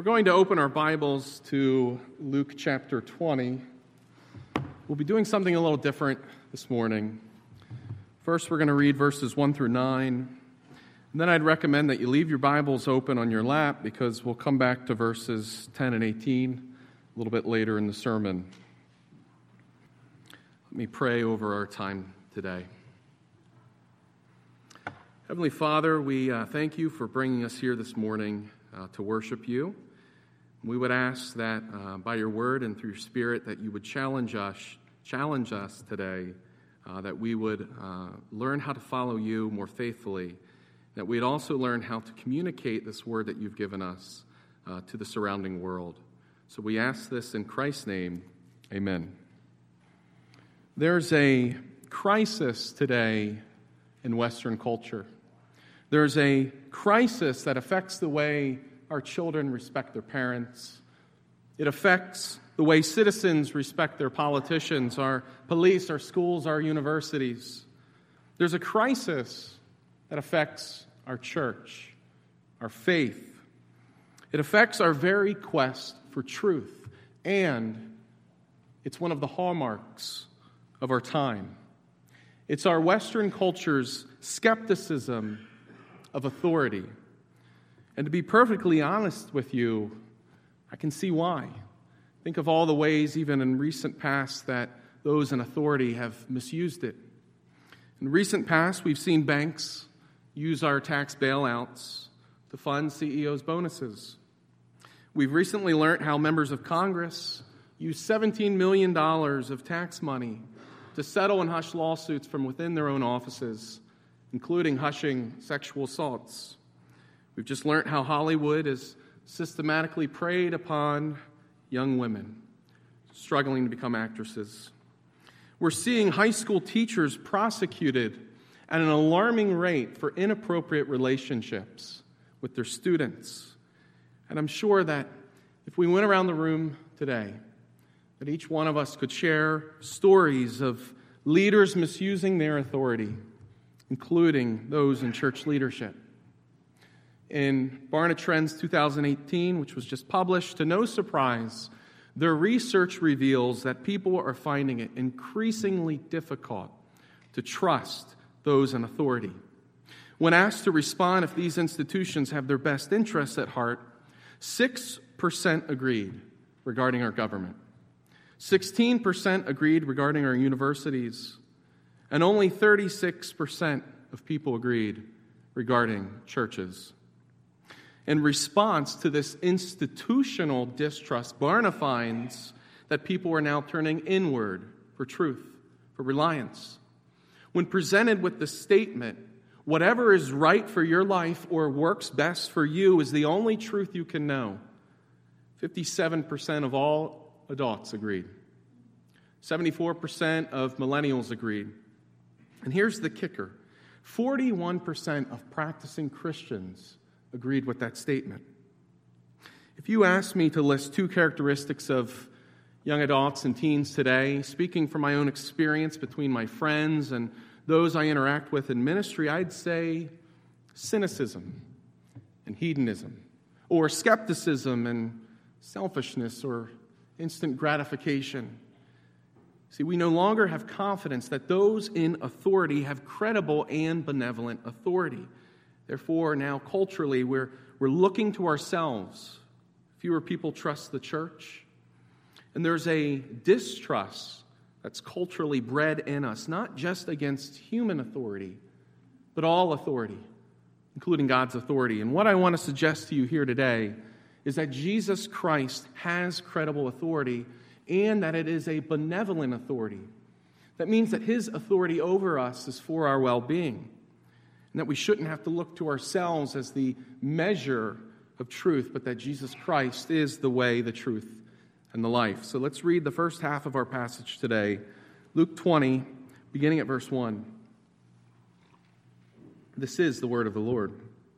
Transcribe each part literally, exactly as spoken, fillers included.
We're going to open our Bibles to Luke chapter twenty. We'll be doing something a little different this morning. First, we're going to read verses one through nine. And then I'd recommend that you leave your Bibles open on your lap because we'll come back to verses ten and eighteen a little bit later in the sermon. Let me pray over our time today. Heavenly Father, we uh, thank you for bringing us here this morning uh, to worship you. We would ask that uh, by your word and through your Spirit that you would challenge us, challenge us today, uh, that we would uh, learn how to follow you more faithfully, that we'd also learn how to communicate this word that you've given us uh, to the surrounding world. So we ask this in Christ's name, amen. There's a crisis today in Western culture. There's a crisis that affects the way our children respect their parents. It affects the way citizens respect their politicians, our police, our schools, our universities. There's a crisis that affects our church, our faith. It affects our very quest for truth, and it's one of the hallmarks of our time. It's our Western culture's skepticism of authority. And to be perfectly honest with you, I can see why. Think of all the ways, even in recent past, that those in authority have misused it. In recent past, we've seen banks use our tax bailouts to fund C E Os' bonuses. We've recently learned how members of Congress use seventeen million dollars of tax money to settle and hush lawsuits from within their own offices, including hushing sexual assaults. We've just learned how Hollywood has systematically preyed upon young women struggling to become actresses. We're seeing high school teachers prosecuted at an alarming rate for inappropriate relationships with their students. And I'm sure that if we went around the room today, that each one of us could share stories of leaders misusing their authority, including those in church leadership. In Barna Trends two thousand eighteen, which was just published, to no surprise, their research reveals that people are finding it increasingly difficult to trust those in authority. When asked to respond if these institutions have their best interests at heart, six percent agreed regarding our government. sixteen percent agreed regarding our universities, and only thirty-six percent of people agreed regarding churches. In response to this institutional distrust, Barna finds that people are now turning inward for truth, for reliance. When presented with the statement, whatever is right for your life or works best for you is the only truth you can know, fifty-seven percent of all adults agreed. seventy-four percent of millennials agreed. And here's the kicker. forty-one percent of practicing Christians agreed with that statement. If you asked me to list two characteristics of young adults and teens today, speaking from my own experience between my friends and those I interact with in ministry, I'd say cynicism and hedonism, or skepticism and selfishness or instant gratification. See, we no longer have confidence that those in authority have credible and benevolent authority. Therefore, now culturally, we're, we're looking to ourselves. Fewer people trust the church. And there's a distrust that's culturally bred in us, not just against human authority, but all authority, including God's authority. And what I want to suggest to you here today is that Jesus Christ has credible authority and that it is a benevolent authority. That means that his authority over us is for our well-being, and that we shouldn't have to look to ourselves as the measure of truth, but that Jesus Christ is the way, the truth, and the life. So let's read the first half of our passage today, Luke twenty, beginning at verse one. This is the word of the Lord.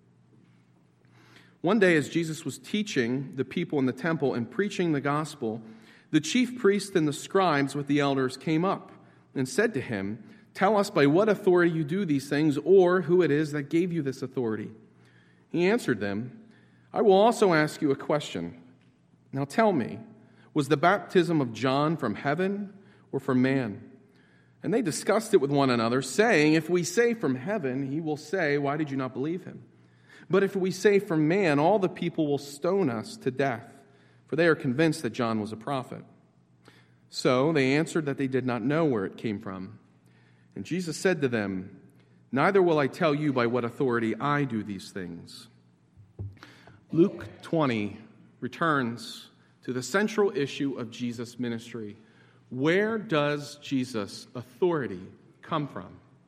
One day as Jesus was teaching the people in the temple and preaching the gospel, the chief priests and the scribes with the elders came up and said to him, "Tell us by what authority you do these things, or who it is that gave you this authority." He answered them, I will also ask you a question. Now tell me, was the baptism of John from heaven or from man?" And they discussed it with one another, saying, "If we say from heaven, he will say, 'Why did you not believe him?' But if we say from man, all the people will stone us to death, for they are convinced that John was a prophet." So they answered that they did not know where it came from. And Jesus said to them, "Neither will I tell you by what authority I do these things." Luke twenty returns to the central issue of Jesus' ministry. Where does Jesus' authority come from?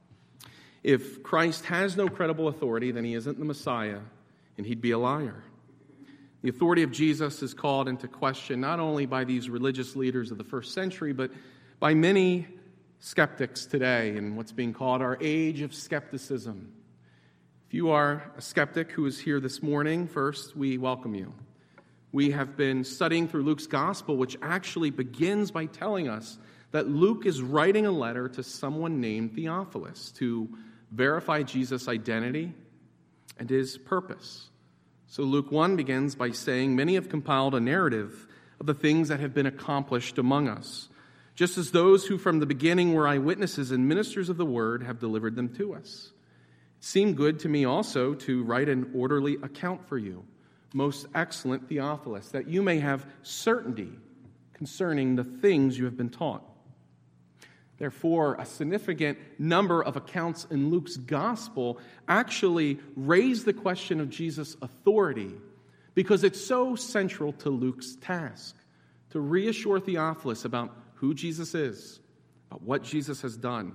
If Christ has no credible authority, then he isn't the Messiah, and he'd be a liar. The authority of Jesus is called into question not only by these religious leaders of the first century, but by many skeptics today in what's being called our age of skepticism. If you are a skeptic who is here this morning, first, we welcome you. We have been studying through Luke's gospel, which actually begins by telling us that Luke is writing a letter to someone named Theophilus to verify Jesus' identity and his purpose. So Luke one begins by saying, "Many have compiled a narrative of the things that have been accomplished among us, just as those who from the beginning were eyewitnesses and ministers of the word have delivered them to us. It seemed good to me also to write an orderly account for you, most excellent Theophilus, that you may have certainty concerning the things you have been taught." Therefore, a significant number of accounts in Luke's gospel actually raise the question of Jesus' authority because it's so central to Luke's task to reassure Theophilus about who Jesus is, about what Jesus has done.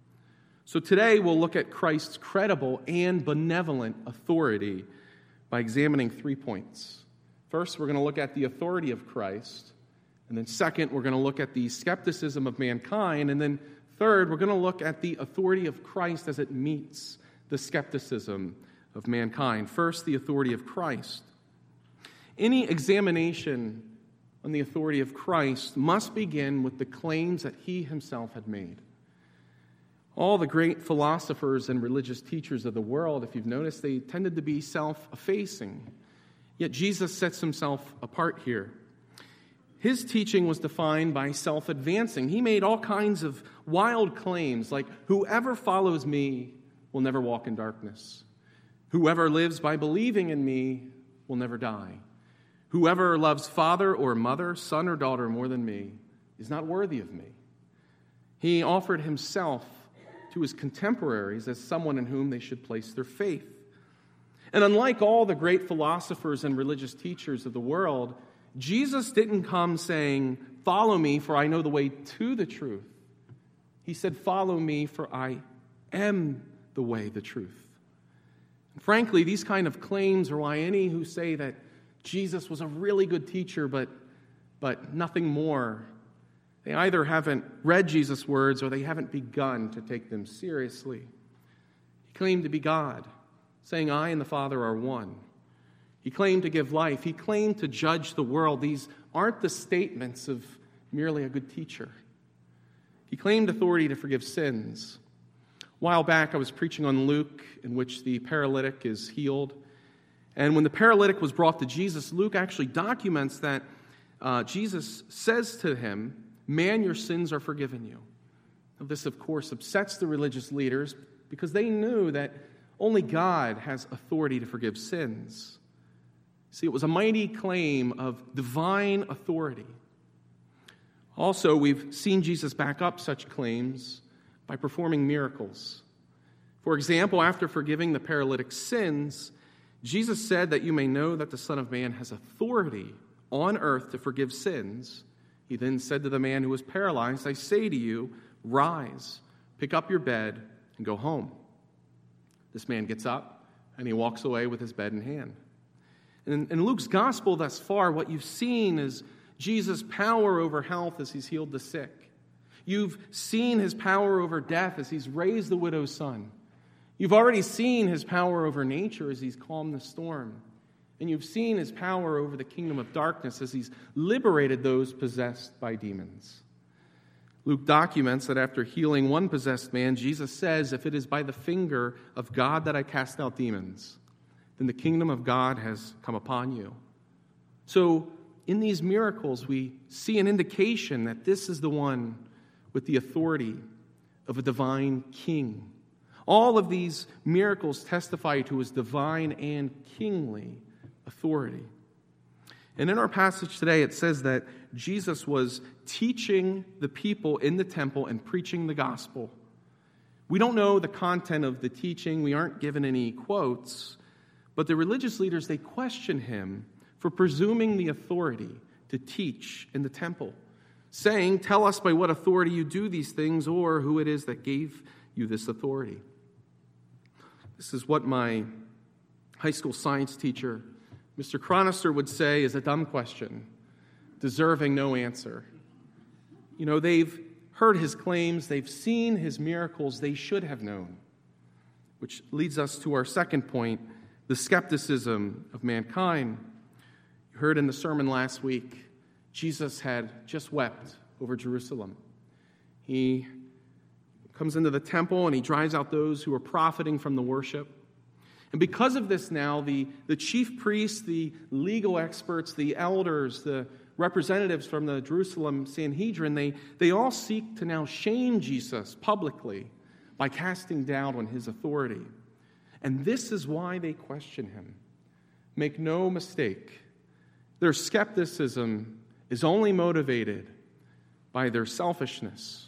So today we'll look at Christ's credible and benevolent authority by examining three points. First, we're going to look at the authority of Christ. And then second, we're going to look at the skepticism of mankind. And then third, we're going to look at the authority of Christ as it meets the skepticism of mankind. First, the authority of Christ. Any examination on the authority of Christ must begin with the claims that he himself had made. All the great philosophers and religious teachers of the world, if you've noticed, they tended to be self-effacing. Yet Jesus sets himself apart here. His teaching was defined by self-advancing. He made all kinds of wild claims like, "Whoever follows me will never walk in darkness. Whoever lives by believing in me will never die. Whoever loves father or mother, son or daughter more than me is not worthy of me." He offered himself to his contemporaries as someone in whom they should place their faith. And unlike all the great philosophers and religious teachers of the world, Jesus didn't come saying, "Follow me, for I know the way to the truth." He said, "Follow me, for I am the way, the truth." And frankly, these kind of claims are why any who say that Jesus was a really good teacher, but, but nothing more, they either haven't read Jesus' words or they haven't begun to take them seriously. He claimed to be God, saying, "I and the Father are one." He claimed to give life. He claimed to judge the world. These aren't the statements of merely a good teacher. He claimed authority to forgive sins. A while back, I was preaching on Luke, in which the paralytic is healed. And when the paralytic was brought to Jesus, Luke actually documents that uh, Jesus says to him, "Man, your sins are forgiven you." Now, this, of course, upsets the religious leaders because they knew that only God has authority to forgive sins. See, it was a mighty claim of divine authority. Also, we've seen Jesus back up such claims by performing miracles. For example, after forgiving the paralytic's sins, Jesus said that you may know that the Son of Man has authority on earth to forgive sins. He then said to the man who was paralyzed, "I say to you, rise, pick up your bed, and go home." This man gets up, and he walks away with his bed in hand. In, in Luke's gospel thus far, what you've seen is Jesus' power over health as he's healed the sick. You've seen his power over death as he's raised the widow's son. You've already seen his power over nature as he's calmed the storm. And you've seen his power over the kingdom of darkness as he's liberated those possessed by demons. Luke documents that after healing one possessed man, Jesus says, "If it is by the finger of God that I cast out demons, then the kingdom of God has come upon you. So in these miracles, we see an indication that this is the one with the authority of a divine king. All of these miracles testify to his divine and kingly authority. And in our passage today, it says that Jesus was teaching the people in the temple and preaching the gospel. We don't know the content of the teaching. We aren't given any quotes. But the religious leaders, they question him for presuming the authority to teach in the temple, saying, "Tell us by what authority you do these things, or who it is that gave you this authority." This is what my high school science teacher, Mister Chronister, would say is a dumb question, deserving no answer. You know, they've heard his claims, they've seen his miracles, they should have known. Which leads us to our second point, the skepticism of mankind. You heard in the sermon last week, Jesus had just wept over Jerusalem. He comes into the temple and he drives out those who are profiting from the worship. And because of this now, the, the chief priests, the legal experts, the elders, the representatives from the Jerusalem Sanhedrin, they, they all seek to now shame Jesus publicly by casting doubt on his authority. And this is why they question him. Make no mistake, their skepticism is only motivated by their selfishness.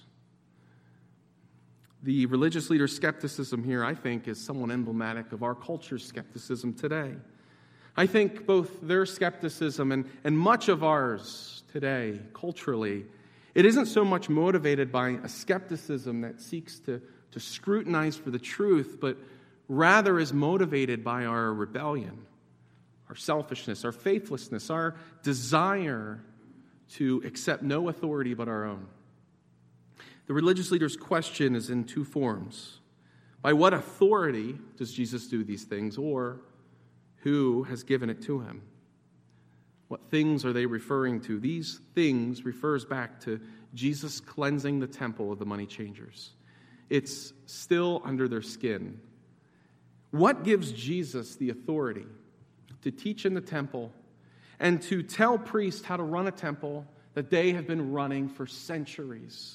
The religious leader's skepticism here, I think, is somewhat emblematic of our culture's skepticism today. I think both their skepticism and, and much of ours today, culturally, it isn't so much motivated by a skepticism that seeks to, to scrutinize for the truth, but rather is motivated by our rebellion, our selfishness, our faithlessness, our desire to accept no authority but our own. The religious leader's question is in two forms. By what authority does Jesus do these things, or who has given it to him? What things are they referring to? These things refers back to Jesus cleansing the temple of the money changers. It's still under their skin. What gives Jesus the authority to teach in the temple and to tell priests how to run a temple that they have been running for centuries?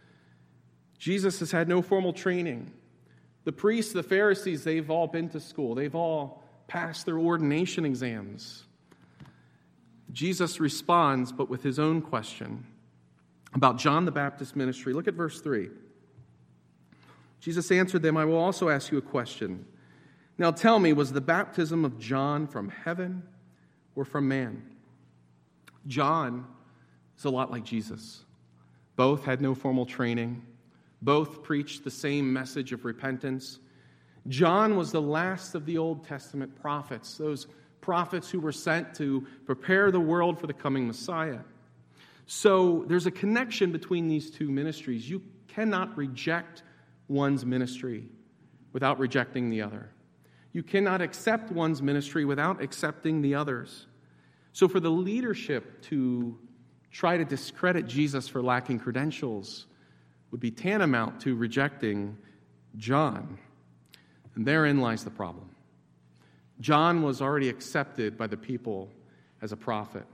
Jesus has had no formal training. The priests, the Pharisees, they've all been to school. They've all passed their ordination exams. Jesus responds, but with his own question about John the Baptist's ministry. Look at verse three. Jesus answered them, "I will also ask you a question. Now tell me, was the baptism of John from heaven or from man?" John is a lot like Jesus. Both had no formal training. Both preached the same message of repentance. John was the last of the Old Testament prophets, those prophets who were sent to prepare the world for the coming Messiah. So there's a connection between these two ministries. You cannot reject one's ministry without rejecting the other. You cannot accept one's ministry without accepting the other's. So for the leadership to try to discredit Jesus for lacking credentials would be tantamount to rejecting John. And therein lies the problem. John was already accepted by the people as a prophet.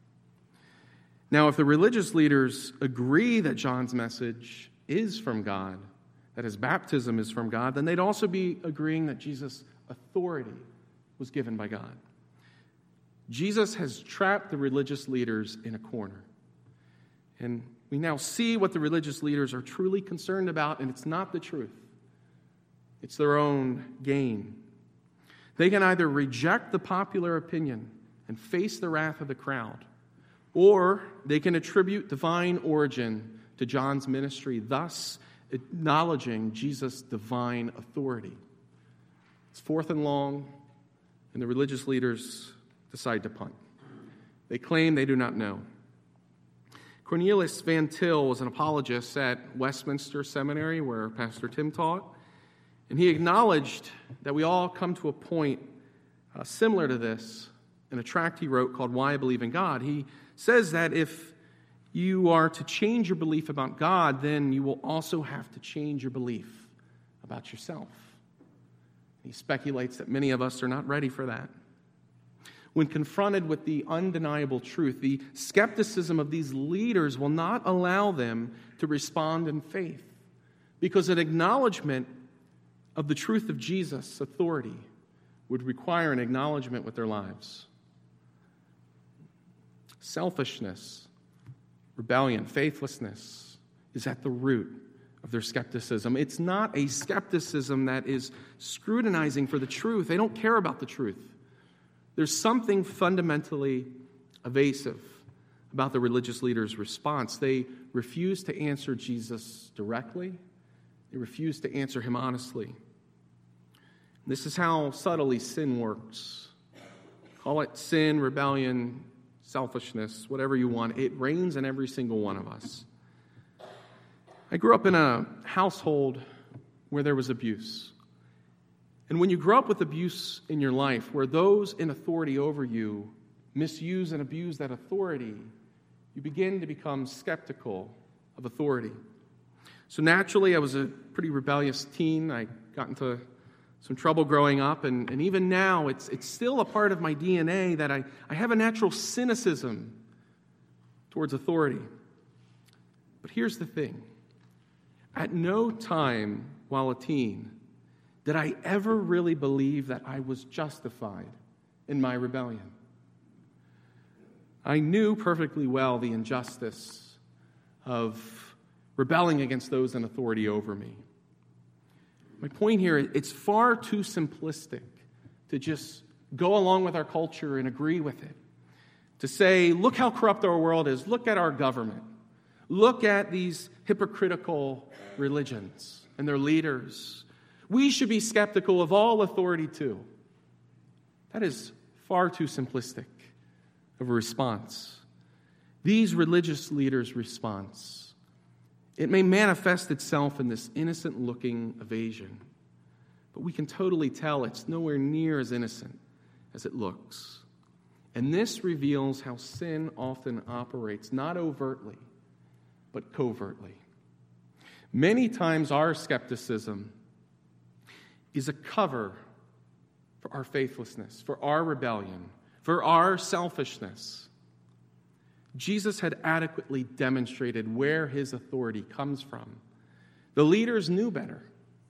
Now, if the religious leaders agree that John's message is from God, that his baptism is from God, then they'd also be agreeing that Jesus' authority was given by God. Jesus has trapped the religious leaders in a corner. And we now see what the religious leaders are truly concerned about, and it's not the truth. It's their own gain. They can either reject the popular opinion and face the wrath of the crowd, or they can attribute divine origin to John's ministry, thus acknowledging Jesus' divine authority. It's fourth and long, and the religious leaders decide to punt. They claim they do not know. Cornelius Van Til was an apologist at Westminster Seminary, where Pastor Tim taught, and he acknowledged that we all come to a point uh, similar to this in a tract he wrote called Why I Believe in God. He says that if you are to change your belief about God, then you will also have to change your belief about yourself. He speculates that many of us are not ready for that. When confronted with the undeniable truth, the skepticism of these leaders will not allow them to respond in faith, because an acknowledgement of the truth of Jesus' authority would require an acknowledgement with their lives. Selfishness, rebellion, faithlessness is at the root of their skepticism. It's not a skepticism that is scrutinizing for the truth. They don't care about the truth. There's something fundamentally evasive about the religious leaders' response. They refuse to answer Jesus directly. They refuse to answer him honestly. This is how subtly sin works. Call it sin, rebellion, selfishness, whatever you want. It reigns in every single one of us. I grew up in a household where there was abuse. And when you grow up with abuse in your life, where those in authority over you misuse and abuse that authority, you begin to become skeptical of authority. So naturally, I was a pretty rebellious teen. I got into some trouble growing up, and, and even now, it's it's still a part of my D N A that I, I have a natural cynicism towards authority. But here's the thing. At no time while a teen did I ever really believe that I was justified in my rebellion. I knew perfectly well the injustice of rebelling against those in authority over me. My point here, it's far too simplistic to just go along with our culture and agree with it. To say, look how corrupt our world is. Look at our government. Look at these hypocritical religions and their leaders. We should be skeptical of all authority too. That is far too simplistic of a response. These religious leaders' response, it may manifest itself in this innocent-looking evasion, but we can totally tell it's nowhere near as innocent as it looks. And this reveals how sin often operates, not overtly, but covertly. Many times our skepticism is a cover for our faithlessness, for our rebellion, for our selfishness. Jesus had adequately demonstrated where his authority comes from. The leaders knew better.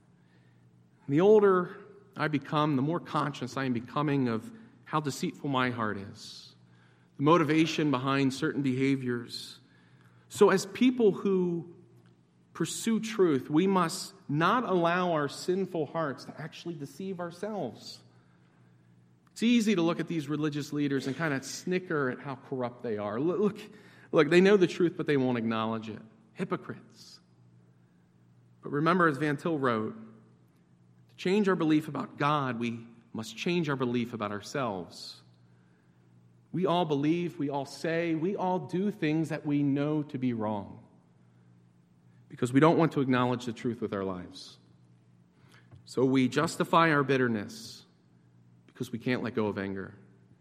The older I become, the more conscious I am becoming of how deceitful my heart is, the motivation behind certain behaviors. So as people who pursue truth, we must not allow our sinful hearts to actually deceive ourselves. It's easy to look at these religious leaders and kind of snicker at how corrupt they are. Look, look, they know the truth, but they won't acknowledge it. Hypocrites. But remember, as Van Til wrote, to change our belief about God, we must change our belief about ourselves. We all believe, we all say, we all do things that we know to be wrong because we don't want to acknowledge the truth with our lives. So we justify our bitterness because we can't let go of anger.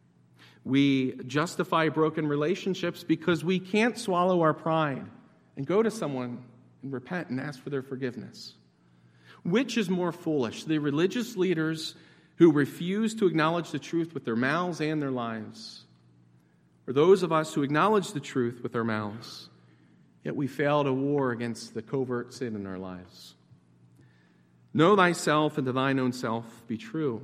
We justify broken relationships because we can't swallow our pride and go to someone and repent and ask for their forgiveness. Which is more foolish, the religious leaders who refuse to acknowledge the truth with their mouths and their lives, or those of us who acknowledge the truth with our mouths, yet we fail to war against the covert sin in our lives? Know thyself, and to thine own self be true.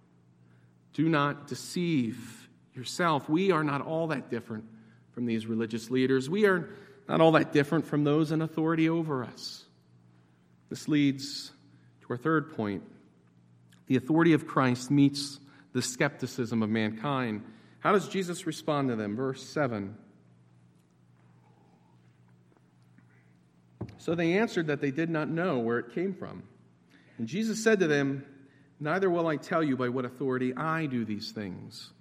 Do not deceive yourself. We are not all that different from these religious leaders. We are not all that different from those in authority over us. This leads to our third point. The authority of Christ meets the skepticism of mankind. How does Jesus respond to them? Verse seven. So they answered that they did not know where it came from. And Jesus said to them, neither will I tell you by what authority I do these things.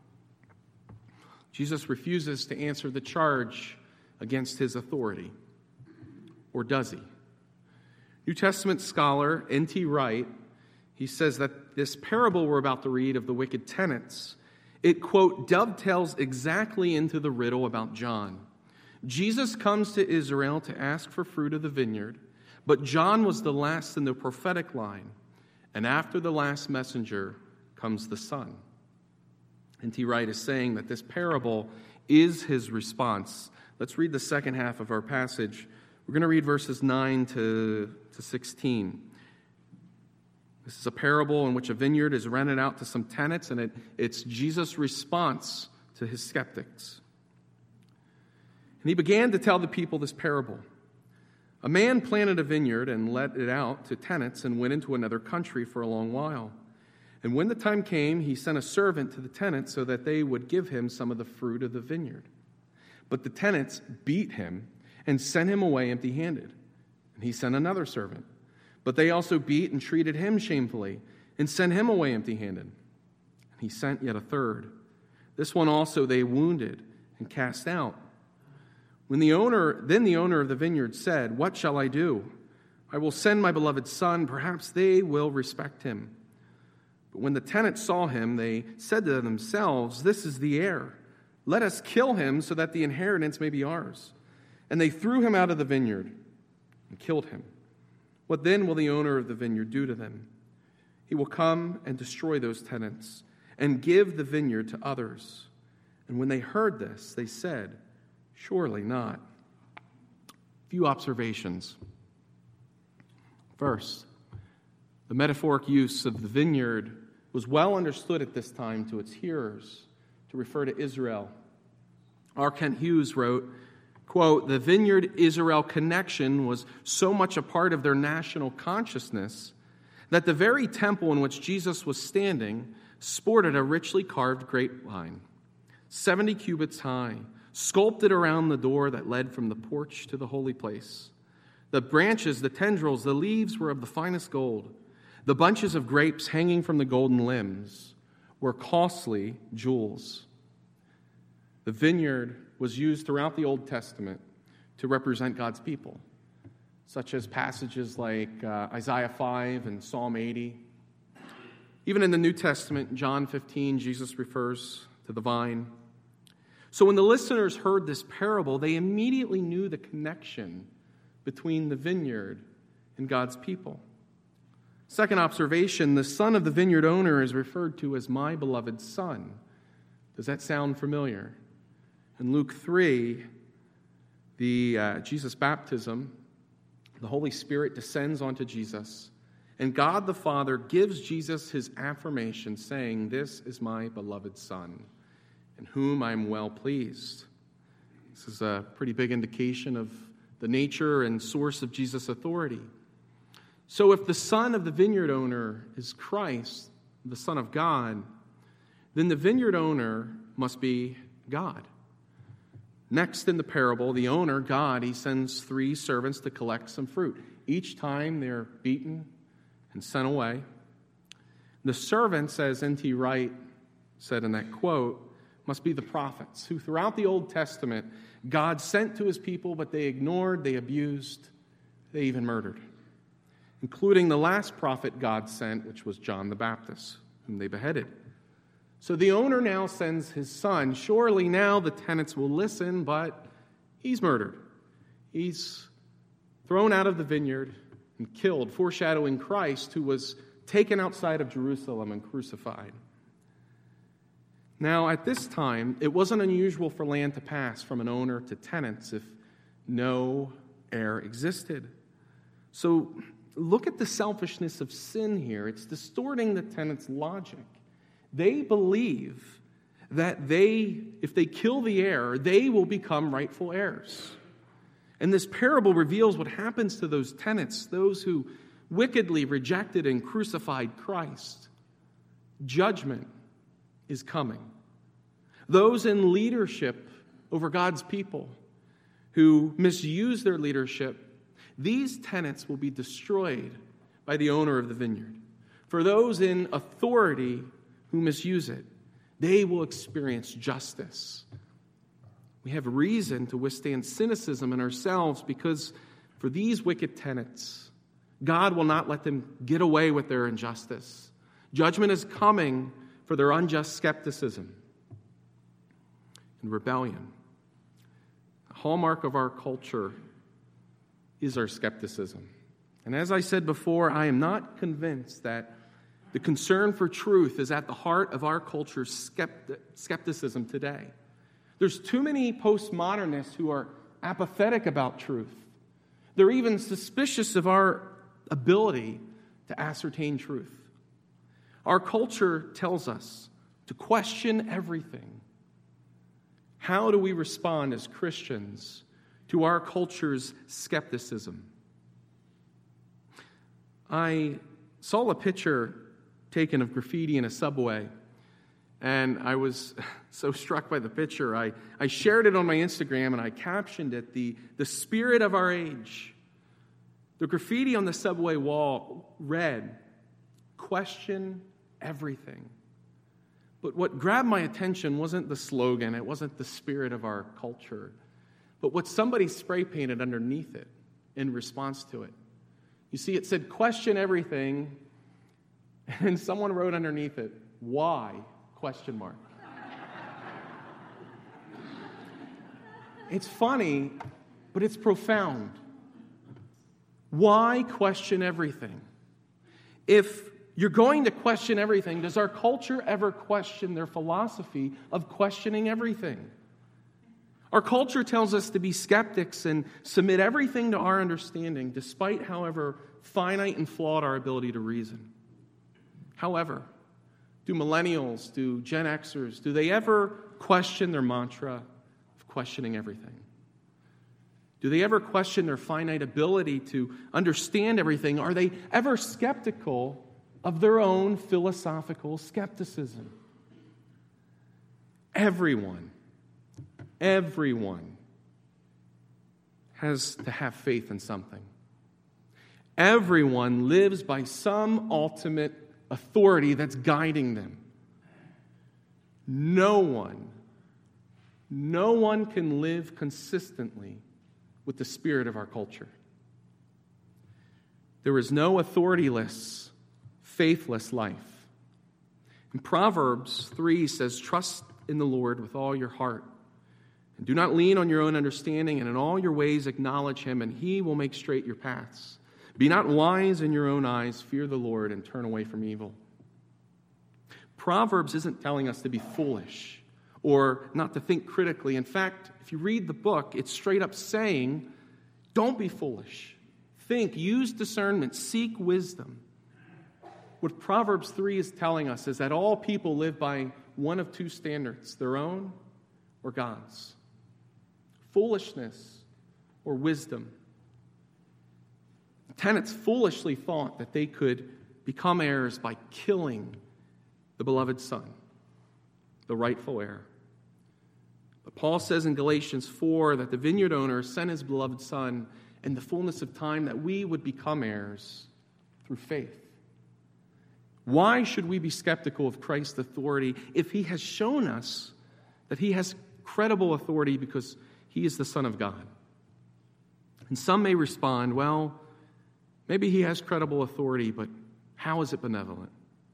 Jesus refuses to answer the charge against his authority. Or does he? New Testament scholar N T Wright, he says that this parable we're about to read of the wicked tenants, it, quote, dovetails exactly into the riddle about John. Jesus comes to Israel to ask for fruit of the vineyard, but John was the last in the prophetic line. And after the last messenger comes the Son. N T Wright is saying that this parable is his response. Let's read the second half of our passage. We're going to read verses nine to, to sixteen. This is a parable in which a vineyard is rented out to some tenants, and it, it's Jesus' response to his skeptics. And he began to tell the people this parable. A man planted a vineyard and let it out to tenants and went into another country for a long while. And when the time came, he sent a servant to the tenants so that they would give him some of the fruit of the vineyard. But the tenants beat him and sent him away empty-handed. And he sent another servant. But they also beat and treated him shamefully and sent him away empty-handed. And he sent yet a third. This one also they wounded and cast out. When the owner, then the owner of the vineyard said, "What shall I do? I will send my beloved son. Perhaps they will respect him." But when the tenants saw him, they said to themselves, "This is the heir. Let us kill him so that the inheritance may be ours." And they threw him out of the vineyard and killed him. What then will the owner of the vineyard do to them? He will come and destroy those tenants and give the vineyard to others. And when they heard this, they said, "Surely not." A few observations. First, the metaphoric use of the vineyard was well understood at this time to its hearers to refer to Israel. R. Kent Hughes wrote, quote, "The vineyard-Israel connection was so much a part of their national consciousness that the very temple in which Jesus was standing sported a richly carved grapevine, seventy cubits high, sculpted around the door that led from the porch to the holy place. The branches, the tendrils, the leaves were of the finest gold. The bunches of grapes hanging from the golden limbs were costly jewels." The vineyard was used throughout the Old Testament to represent God's people, such as passages like uh, Isaiah five and Psalm eighty. Even in the New Testament, John fifteen, Jesus refers to the vine. So when the listeners heard this parable, they immediately knew the connection between the vineyard and God's people. Second observation, the son of the vineyard owner is referred to as my beloved son. Does that sound familiar? In Luke three, the uh, Jesus baptism, the Holy Spirit descends onto Jesus, and God the Father gives Jesus his affirmation, saying, "This is my beloved Son, in whom I am well pleased." This is a pretty big indication of the nature and source of Jesus' authority. So if the son of the vineyard owner is Christ, the Son of God, then the vineyard owner must be God. Next in the parable, the owner, God, he sends three servants to collect some fruit. Each time they're beaten and sent away. The servants, as N T Wright said in that quote, must be the prophets, who throughout the Old Testament, God sent to his people, but they ignored, they abused, they even murdered, including the last prophet God sent, which was John the Baptist, whom they beheaded. So the owner now sends his son. Surely now the tenants will listen, but he's murdered. He's thrown out of the vineyard and killed, foreshadowing Christ, who was taken outside of Jerusalem and crucified. Now, at this time, it wasn't unusual for land to pass from an owner to tenants if no heir existed. So look at the selfishness of sin here. It's distorting the tenants' logic. They believe that they, if they kill the heir, they will become rightful heirs. And this parable reveals what happens to those tenants, those who wickedly rejected and crucified Christ. Judgment is coming. Those in leadership over God's people who misuse their leadership, these tenants will be destroyed by the owner of the vineyard. For those in authority who misuse it, they will experience justice. We have reason to withstand cynicism in ourselves because for these wicked tenants, God will not let them get away with their injustice. Judgment is coming for their unjust skepticism and rebellion. The hallmark of our culture is our skepticism. And as I said before, I am not convinced that The concern for truth is at the heart of our culture's skepti- skepticism today. There's too many postmodernists who are apathetic about truth. They're even suspicious of our ability to ascertain truth. Our culture tells us to question everything. How do we respond as Christians to our culture's skepticism? I saw a picture taken of graffiti in a subway, and I was so struck by the picture. I, I shared it on my Instagram, and I captioned it, the, the spirit of our age. The graffiti on the subway wall read, "Question everything." But what grabbed my attention wasn't the slogan, it wasn't the spirit of our culture, but what somebody spray painted underneath it in response to it. You see, it said, "Question everything," and someone wrote underneath it, "Why?" Question mark. It's funny, but it's profound. Why question everything? If you're going to question everything, does our culture ever question their philosophy of questioning everything? Our culture tells us to be skeptics and submit everything to our understanding, despite, however, finite and flawed our ability to reason. However, do millennials, do Gen Xers, do they ever question their mantra of questioning everything? Do they ever question their finite ability to understand everything? Are they ever skeptical of their own philosophical skepticism? Everyone, everyone has to have faith in something. Everyone lives by some ultimate authority that's guiding them. No one, no one can live consistently with the spirit of our culture. There is no authorityless, faithless life. And Proverbs three says, "Trust in the Lord with all your heart, and do not lean on your own understanding, and in all your ways acknowledge him, and he will make straight your paths. Be not wise in your own eyes, fear the Lord, and turn away from evil." Proverbs isn't telling us to be foolish or not to think critically. In fact, if you read the book, it's straight up saying, don't be foolish. Think, use discernment, seek wisdom. What Proverbs three is telling us is that all people live by one of two standards, their own or God's. Foolishness or wisdom. The tenants foolishly thought that they could become heirs by killing the beloved Son, the rightful heir. But Paul says in Galatians four that the vineyard owner sent his beloved Son in the fullness of time that we would become heirs through faith. Why should we be skeptical of Christ's authority if he has shown us that he has credible authority because he is the Son of God? And some may respond, well, maybe he has credible authority, but how is it benevolent?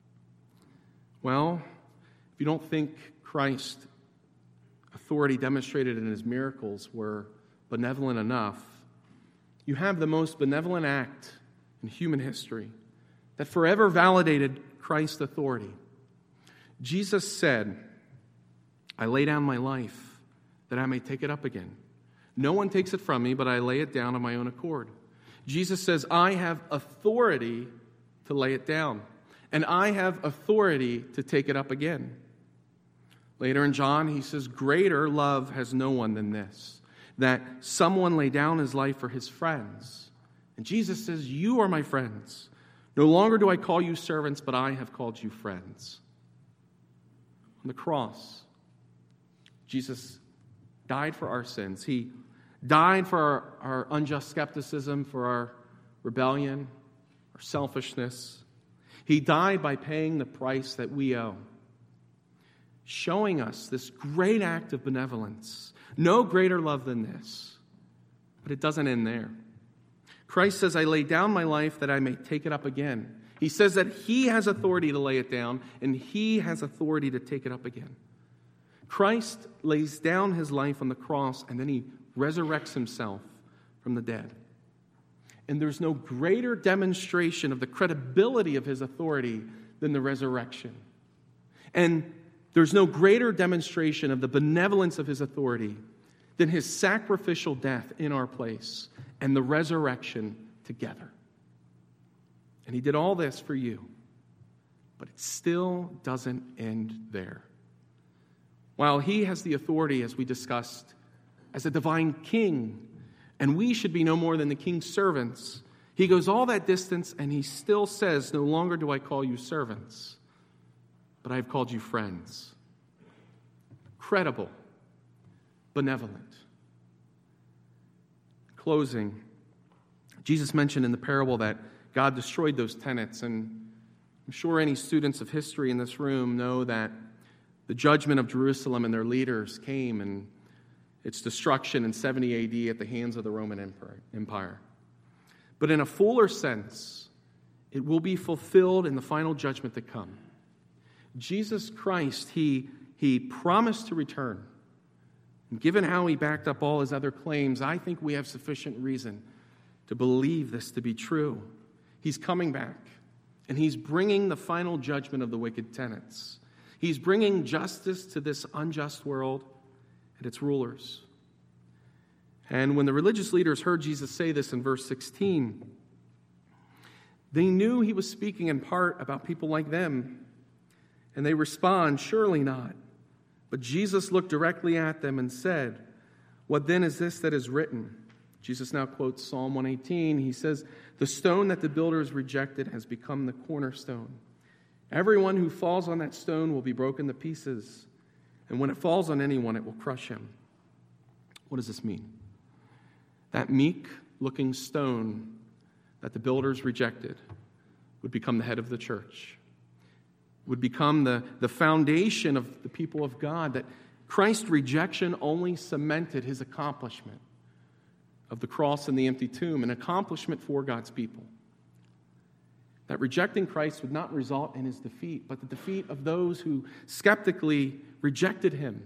Well, if you don't think Christ's authority demonstrated in his miracles were benevolent enough, you have the most benevolent act in human history that forever validated Christ's authority. Jesus said, "I lay down my life that I may take it up again. No one takes it from me, but I lay it down of my own accord." Jesus says, "I have authority to lay it down, and I have authority to take it up again." Later in John, he says, "Greater love has no one than this, that someone lay down his life for his friends." And Jesus says, "You are my friends. No longer do I call you servants, but I have called you friends." On the cross, Jesus died for our sins. He died for our, our unjust skepticism, for our rebellion, our selfishness. He died by paying the price that we owe, showing us this great act of benevolence. No greater love than this. But it doesn't end there. Christ says, "I lay down my life that I may take it up again." He says that he has authority to lay it down, and he has authority to take it up again. Christ lays down his life on the cross, and then he resurrects himself from the dead. And there's no greater demonstration of the credibility of his authority than the resurrection. And there's no greater demonstration of the benevolence of his authority than his sacrificial death in our place and the resurrection together. And he did all this for you, but it still doesn't end there. While he has the authority, as we discussed, as a divine king, and we should be no more than the king's servants, he goes all that distance and he still says, "No longer do I call you servants, but I have called you friends." Credible, benevolent. Closing, Jesus mentioned in the parable that God destroyed those tenets, and I'm sure any students of history in this room know that the judgment of Jerusalem and their leaders came and its destruction in seventy A D at the hands of the Roman Empire. But in a fuller sense, it will be fulfilled in the final judgment to come. Jesus Christ, he, he promised to return. And given how he backed up all his other claims, I think we have sufficient reason to believe this to be true. He's coming back, and he's bringing the final judgment of the wicked tenets. He's bringing justice to this unjust world and its rulers. And when the religious leaders heard Jesus say this in verse sixteen, they knew he was speaking in part about people like them. And they respond, "Surely not." But Jesus looked directly at them and said, "What then is this that is written?" Jesus now quotes Psalm one eighteen. He says, "The stone that the builders rejected has become the cornerstone. Everyone who falls on that stone will be broken to pieces, and when it falls on anyone, it will crush him." What does this mean? That meek-looking stone that the builders rejected would become the head of the church, would become the, the foundation of the people of God, that Christ's rejection only cemented his accomplishment of the cross and the empty tomb, an accomplishment for God's people. That rejecting Christ would not result in his defeat, but the defeat of those who skeptically rejected him.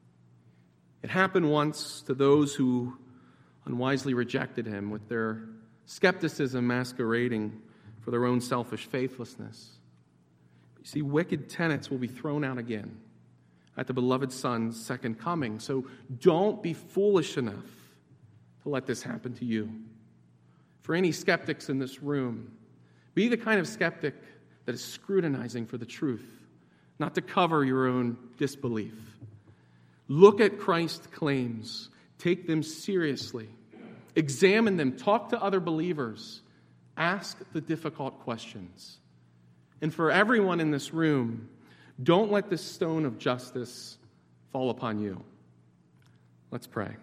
It happened once to those who unwisely rejected him, with their skepticism masquerading for their own selfish faithlessness. You see, wicked tenets will be thrown out again at the beloved Son's second coming. So don't be foolish enough to let this happen to you. For any skeptics in this room, be the kind of skeptic that is scrutinizing for the truth, not to cover your own disbelief. Look at Christ's claims. Take them seriously. Examine them. Talk to other believers. Ask the difficult questions. And for everyone in this room, don't let this stone of justice fall upon you. Let's pray.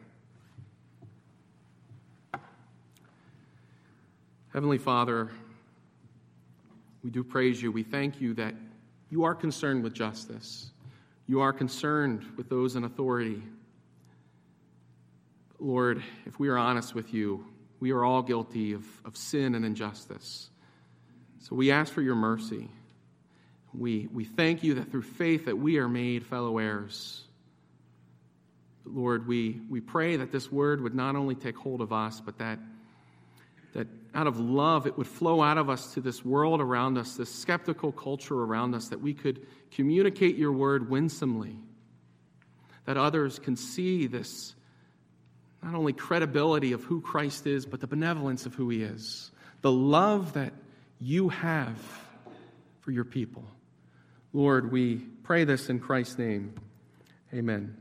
Heavenly Father, we do praise you. We thank you that you are concerned with justice. You are concerned with those in authority. Lord, if we are honest with you, we are all guilty of, of sin and injustice. So we ask for your mercy. We, we thank you that through faith that we are made fellow heirs. But Lord, we, we pray that this word would not only take hold of us, but that, that out of love it would flow out of us to this world around us, this skeptical culture around us, that we could communicate your word winsomely, that others can see this not only credibility of who Christ is, but the benevolence of who he is, the love that you have for your people. Lord, we pray this in Christ's name. Amen.